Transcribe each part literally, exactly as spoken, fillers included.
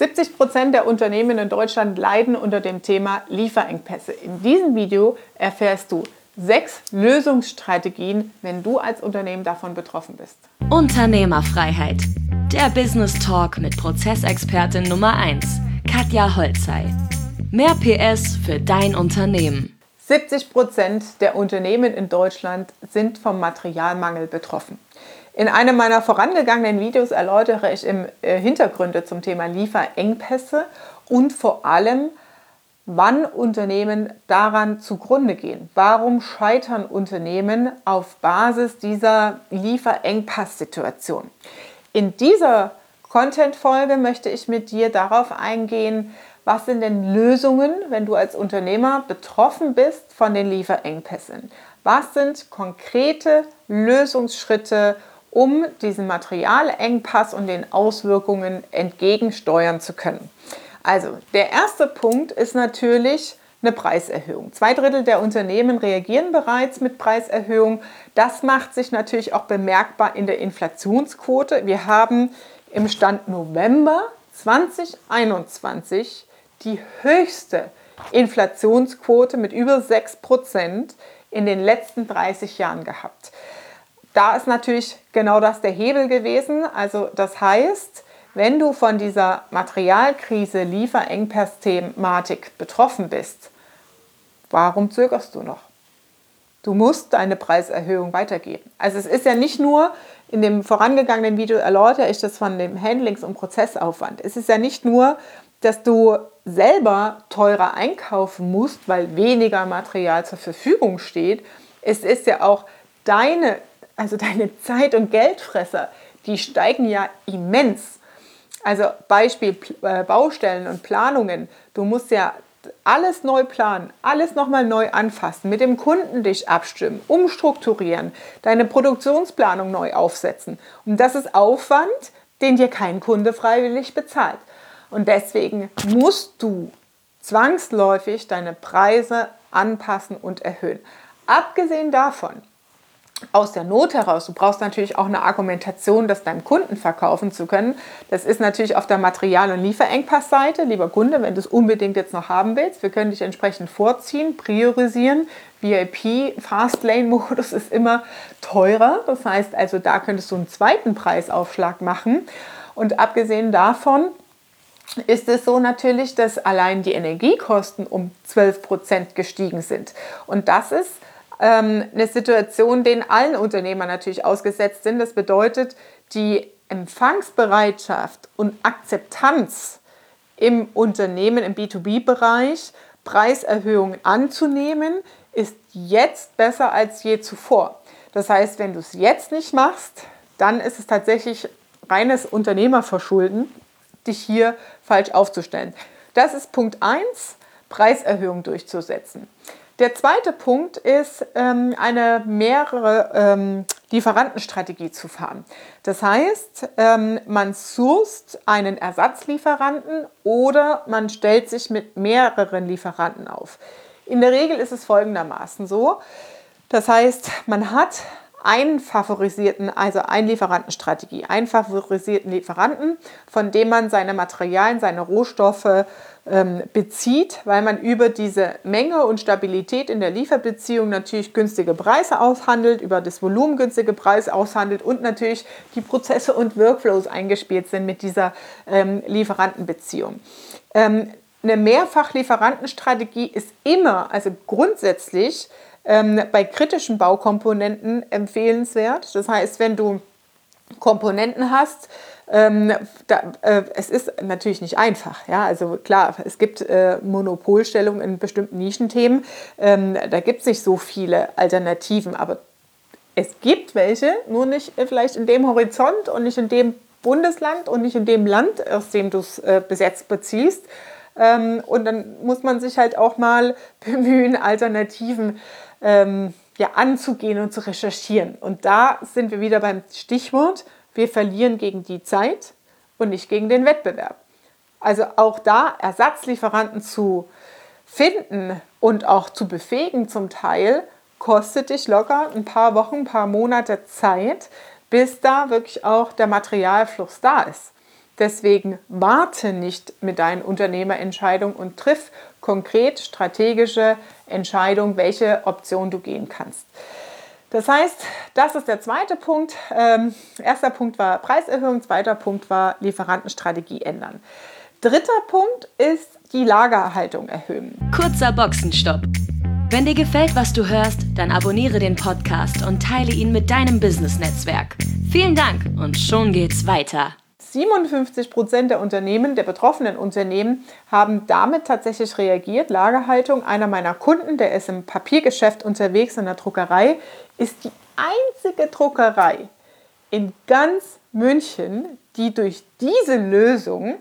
siebzig Prozent der Unternehmen in Deutschland leiden unter dem Thema Lieferengpässe. In diesem Video erfährst du sechs Lösungsstrategien, wenn du als Unternehmen davon betroffen bist. Unternehmerfreiheit. Der Business Talk mit Prozessexpertin Nummer eins, Katja Holzei. Mehr P S für dein Unternehmen. siebzig Prozent der Unternehmen in Deutschland sind vom Materialmangel betroffen. In einem meiner vorangegangenen Videos erläutere ich im äh, Hintergründe zum Thema Lieferengpässe und vor allem, wann Unternehmen daran zugrunde gehen. Warum scheitern Unternehmen auf Basis dieser Lieferengpass-Situation? In dieser Content-Folge möchte ich mit dir darauf eingehen, was sind denn Lösungen, wenn du als Unternehmer betroffen bist von den Lieferengpässen? Was sind konkrete Lösungsschritte, um diesem Materialengpass und den Auswirkungen entgegensteuern zu können? Also, der erste Punkt ist natürlich eine Preiserhöhung. Zwei Drittel der Unternehmen reagieren bereits mit Preiserhöhung. Das macht sich natürlich auch bemerkbar in der Inflationsquote. Wir haben im Stand November zweitausendeinundzwanzig die höchste Inflationsquote mit über sechs Prozent in den letzten dreißig Jahren gehabt. Da ist natürlich genau das der Hebel gewesen. Also das heißt, wenn du von dieser Materialkrise, Lieferengpass-Thematik betroffen bist, warum zögerst du noch? Du musst deine Preiserhöhung weitergeben. Also es ist ja nicht nur, in dem vorangegangenen Video erläutere ich das von dem Handlings- und Prozessaufwand. Es ist ja nicht nur, dass du selber teurer einkaufen musst, weil weniger Material zur Verfügung steht. Es ist ja auch deine, also deine Zeit- und Geldfresser, die steigen ja immens. Also Beispiel äh, Baustellen und Planungen. Du musst ja alles neu planen, alles nochmal neu anfassen, mit dem Kunden dich abstimmen, umstrukturieren, deine Produktionsplanung neu aufsetzen. Und das ist Aufwand, den dir kein Kunde freiwillig bezahlt. Und deswegen musst du zwangsläufig deine Preise anpassen und erhöhen. Abgesehen davon, aus der Not heraus, du brauchst natürlich auch eine Argumentation, das deinem Kunden verkaufen zu können. Das ist natürlich auf der Material- und Lieferengpassseite. Lieber Kunde, wenn du es unbedingt jetzt noch haben willst, wir können dich entsprechend vorziehen, priorisieren. V I P, Fastlane-Modus ist immer teurer. Das heißt also, da könntest du einen zweiten Preisaufschlag machen. Und abgesehen davon ist es so natürlich, dass allein die Energiekosten um zwölf Prozent gestiegen sind. Und das ist eine Situation, denen allen Unternehmern natürlich ausgesetzt sind. Das bedeutet, die Empfangsbereitschaft und Akzeptanz im Unternehmen, im B zwei B-Bereich, Preiserhöhungen anzunehmen, ist jetzt besser als je zuvor. Das heißt, wenn du es jetzt nicht machst, dann ist es tatsächlich reines Unternehmerverschulden, dich hier falsch aufzustellen. Das ist Punkt eins, Preiserhöhung durchzusetzen. Der zweite Punkt ist, ähm, eine mehrere ähm, Lieferantenstrategie zu fahren. Das heißt, ähm, man sourced einen Ersatzlieferanten oder man stellt sich mit mehreren Lieferanten auf. In der Regel ist es folgendermaßen so. Das heißt, man hat einen favorisierten, also eine Lieferantenstrategie, einen favorisierten Lieferanten, von dem man seine Materialien, seine Rohstoffe ähm, bezieht, weil man über diese Menge und Stabilität in der Lieferbeziehung natürlich günstige Preise aushandelt, über das Volumen günstige Preise aushandelt und natürlich die Prozesse und Workflows eingespielt sind mit dieser ähm, Lieferantenbeziehung. Ähm, eine Mehrfachlieferantenstrategie ist immer, also grundsätzlich, Ähm, bei kritischen Baukomponenten empfehlenswert. Das heißt, wenn du Komponenten hast, ähm, da, äh, es ist natürlich nicht einfach. Ja? Also klar, es gibt äh, Monopolstellungen in bestimmten Nischenthemen. Ähm, da gibt es nicht so viele Alternativen, aber es gibt welche, nur nicht äh, vielleicht in dem Horizont und nicht in dem Bundesland und nicht in dem Land, aus dem du es äh, bis jetzt beziehst. Ähm, und dann muss man sich halt auch mal bemühen, Alternativen ähm, ja, anzugehen und zu recherchieren. Und da sind wir wieder beim Stichwort, wir verlieren gegen die Zeit und nicht gegen den Wettbewerb. Also auch da Ersatzlieferanten zu finden und auch zu befähigen zum Teil, kostet dich locker ein paar Wochen, ein paar Monate Zeit, bis da wirklich auch der Materialfluss da ist. Deswegen warte nicht mit deinen Unternehmerentscheidungen und triff konkret strategische Entscheidungen, welche Option du gehen kannst. Das heißt, das ist der zweite Punkt. Ähm, erster Punkt war Preiserhöhung, zweiter Punkt war Lieferantenstrategie ändern. Dritter Punkt ist die Lagerhaltung erhöhen. Kurzer Boxenstopp. Wenn dir gefällt, was du hörst, dann abonniere den Podcast und teile ihn mit deinem Business-Netzwerk. Vielen Dank und schon geht's weiter. siebenundfünfzig Prozent der Unternehmen, der betroffenen Unternehmen, haben damit tatsächlich reagiert. Lagerhaltung, einer meiner Kunden, der ist im Papiergeschäft unterwegs in der Druckerei, ist die einzige Druckerei in ganz München, die durch diese Lösung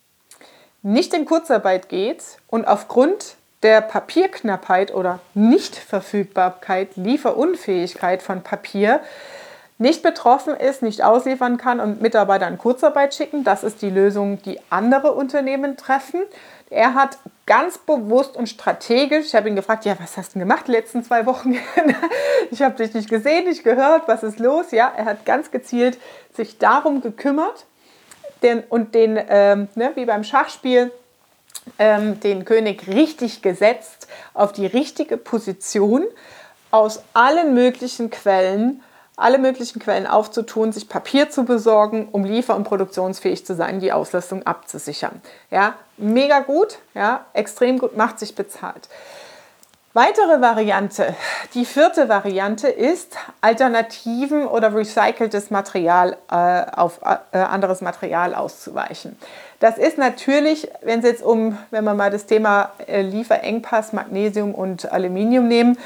nicht in Kurzarbeit geht und aufgrund der Papierknappheit oder Nichtverfügbarkeit, Lieferunfähigkeit von Papier nicht betroffen ist, nicht ausliefern kann und Mitarbeiter in Kurzarbeit schicken. Das ist die Lösung, die andere Unternehmen treffen. Er hat ganz bewusst und strategisch, ich habe ihn gefragt, ja, was hast du gemacht die letzten zwei Wochen? Ich habe dich nicht gesehen, nicht gehört, was ist los? Ja, er hat ganz gezielt sich darum gekümmert den, und den, ähm, ne, wie beim Schachspiel, ähm, den König richtig gesetzt, auf die richtige Position, aus allen möglichen Quellen alle möglichen Quellen aufzutun, sich Papier zu besorgen, um liefer- und produktionsfähig zu sein, die Auslastung abzusichern. Ja, mega gut, ja, extrem gut, macht sich bezahlt. Weitere Variante, die vierte Variante ist, Alternativen oder recyceltes Material äh, auf äh, anderes Material auszuweichen. Das ist natürlich, wenn es jetzt um, wenn wir mal das Thema äh, Lieferengpass, Magnesium und Aluminium nehmen,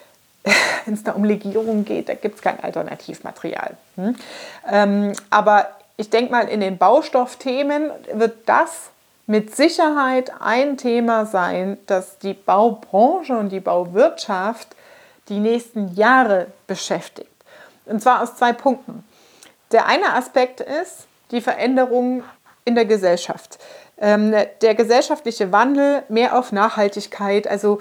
wenn es da um Legierung geht, da gibt es kein Alternativmaterial. Hm? Ähm, aber ich denke mal, in den Baustoffthemen wird das mit Sicherheit ein Thema sein, das die Baubranche und die Bauwirtschaft die nächsten Jahre beschäftigt. Und zwar aus zwei Punkten. Der eine Aspekt ist die Veränderung in der Gesellschaft. Ähm, der gesellschaftliche Wandel, mehr auf Nachhaltigkeit, also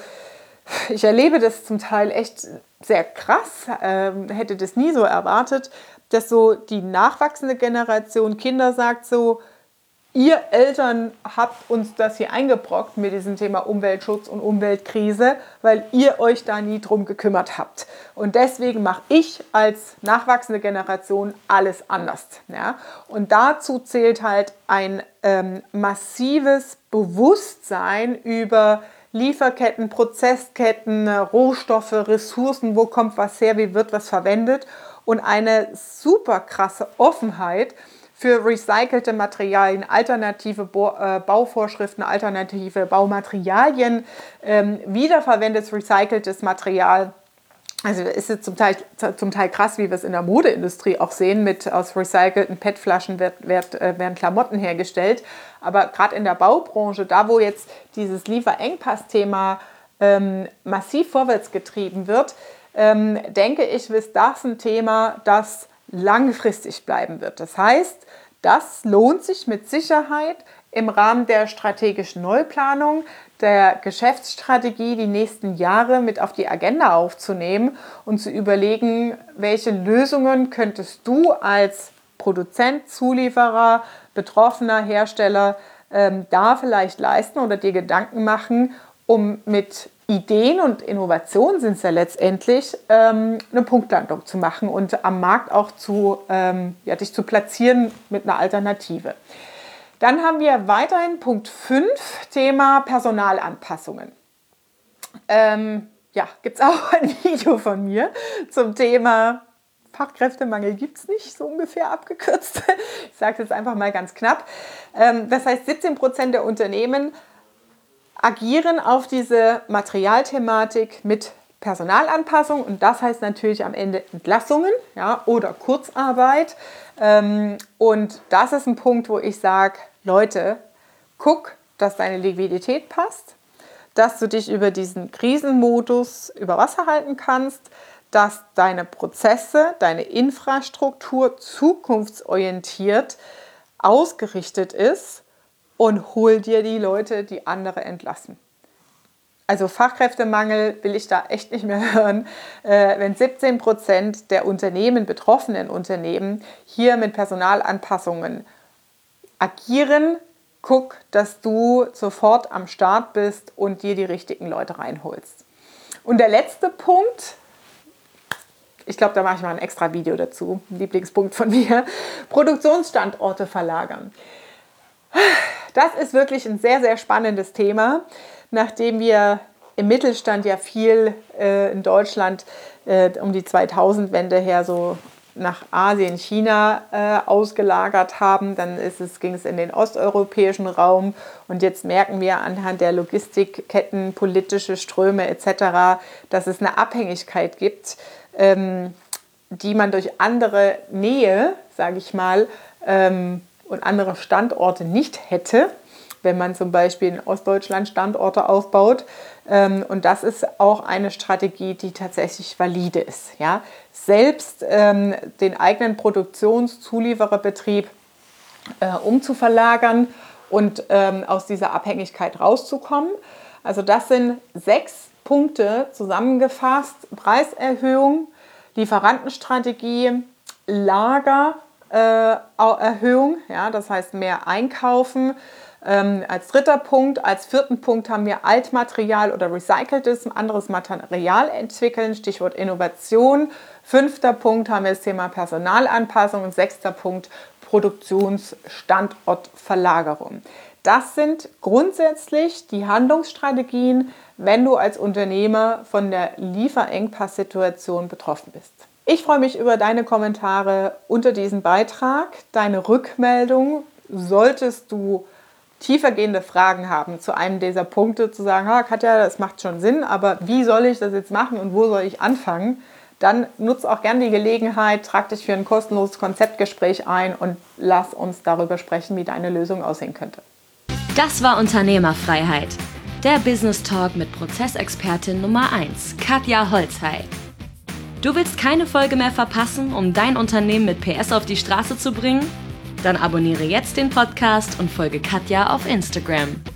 ich erlebe das zum Teil echt sehr krass, ähm, hätte das nie so erwartet, dass so die nachwachsende Generation Kinder sagt so, ihr Eltern habt uns das hier eingebrockt mit diesem Thema Umweltschutz und Umweltkrise, weil ihr euch da nie drum gekümmert habt. Und deswegen mache ich als nachwachsende Generation alles anders. Ja? Und dazu zählt halt ein ähm, massives Bewusstsein über Lieferketten, Prozessketten, Rohstoffe, Ressourcen, wo kommt was her, wie wird was verwendet und eine super krasse Offenheit für recycelte Materialien, alternative Bauvorschriften, alternative Baumaterialien, ähm, wiederverwendetes, recyceltes Material. Also ist es zum Teil, zum Teil krass, wie wir es in der Modeindustrie auch sehen, mit aus recycelten P E T-Flaschen wird, wird, äh, werden Klamotten hergestellt. Aber gerade in der Baubranche, da wo jetzt dieses Lieferengpass-Thema ähm, massiv vorwärts getrieben wird, ähm, denke ich, ist das ein Thema, das langfristig bleiben wird. Das heißt, das lohnt sich mit Sicherheit im Rahmen der strategischen Neuplanung, der Geschäftsstrategie die nächsten Jahre mit auf die Agenda aufzunehmen und zu überlegen, welche Lösungen könntest du als Produzent, Zulieferer, betroffener Hersteller ähm, da vielleicht leisten oder dir Gedanken machen, um mit Ideen und Innovationen sind es ja letztendlich, ähm, eine Punktlandung zu machen und am Markt auch zu, ähm, ja, dich zu platzieren mit einer Alternative. Dann haben wir weiterhin Punkt fünf, Thema Personalanpassungen. Ähm, ja, gibt es auch ein Video von mir zum Thema Fachkräftemangel gibt es nicht, so ungefähr abgekürzt. Ich sage es jetzt einfach mal ganz knapp. Ähm, das heißt, siebzehn Prozent der Unternehmen agieren auf diese Materialthematik mit Personalanpassung und das heißt natürlich am Ende Entlassungen, ja, oder Kurzarbeit. Ähm, und das ist ein Punkt, wo ich sage, Leute, guck, dass deine Liquidität passt, dass du dich über diesen Krisenmodus über Wasser halten kannst, dass deine Prozesse, deine Infrastruktur zukunftsorientiert ausgerichtet ist und hol dir die Leute, die andere entlassen. Also Fachkräftemangel will ich da echt nicht mehr hören, äh, wenn siebzehn Prozent der Unternehmen, betroffenen Unternehmen, hier mit Personalanpassungen agieren. Guck, dass du sofort am Start bist und dir die richtigen Leute reinholst. Und der letzte Punkt, ich glaube, da mache ich mal ein extra Video dazu, ein Lieblingspunkt von mir, Produktionsstandorte verlagern. Das ist wirklich ein sehr, sehr spannendes Thema, nachdem wir im Mittelstand ja viel äh, in Deutschland äh, um die zweitausend-Wende her so nach Asien, China äh, ausgelagert haben. Dann ist es, ging es in den osteuropäischen Raum und jetzt merken wir anhand der Logistikketten, politische Ströme et cetera, dass es eine Abhängigkeit gibt, ähm, die man durch andere Nähe, sage ich mal, ähm, und andere Standorte nicht hätte, wenn man zum Beispiel in Ostdeutschland Standorte aufbaut. Und das ist auch eine Strategie, die tatsächlich valide ist. Ja? Selbst ähm, den eigenen Produktionszuliefererbetrieb äh, umzuverlagern und ähm, aus dieser Abhängigkeit rauszukommen. Also das sind sechs Punkte zusammengefasst. Preiserhöhung, Lieferantenstrategie, Lagererhöhung, äh, ja, das heißt mehr einkaufen. Ähm, als dritter Punkt, als vierten Punkt haben wir Altmaterial oder recyceltes, anderes Material entwickeln, Stichwort Innovation. Fünfter Punkt haben wir das Thema Personalanpassung und sechster Punkt Produktionsstandortverlagerung. Das sind grundsätzlich die Handlungsstrategien, wenn du als Unternehmer von der Lieferengpass-Situation betroffen bist. Ich freue mich über deine Kommentare unter diesem Beitrag, deine Rückmeldung. Solltest du tiefergehende Fragen haben zu einem dieser Punkte, zu sagen, ah, Katja, das macht schon Sinn, aber wie soll ich das jetzt machen und wo soll ich anfangen? Dann nutze auch gerne die Gelegenheit, trag dich für ein kostenloses Konzeptgespräch ein und lass uns darüber sprechen, wie deine Lösung aussehen könnte. Das war Unternehmerfreiheit, der Business Talk mit Prozessexpertin Nummer eins, Katja Holzhey. Du willst keine Folge mehr verpassen, um dein Unternehmen mit P S auf die Straße zu bringen? Dann abonniere jetzt den Podcast und folge Katja auf Instagram.